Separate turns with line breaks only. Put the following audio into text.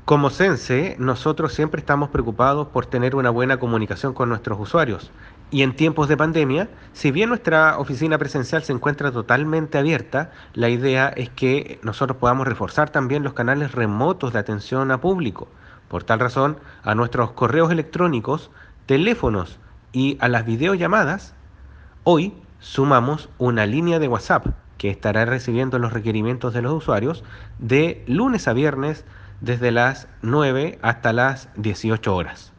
Como Sense, nosotros siempre estamos preocupados por tener una buena comunicación con nuestros usuarios. Y en tiempos de pandemia, si bien nuestra oficina presencial se encuentra totalmente abierta, la idea es que nosotros podamos reforzar también los canales remotos de atención a público. Por tal razón, a nuestros correos electrónicos, teléfonos y a las videollamadas, hoy sumamos una línea de WhatsApp que estará recibiendo los requerimientos de los usuarios de lunes a viernes desde las 9 hasta las 18 horas.